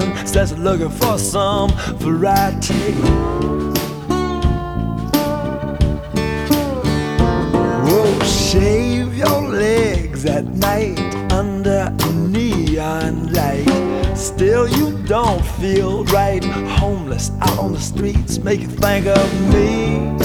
woman starts looking for some variety. Oh, shave your legs at night under a neon light. Still you don't feel right. Homeless out on the streets make you think of me.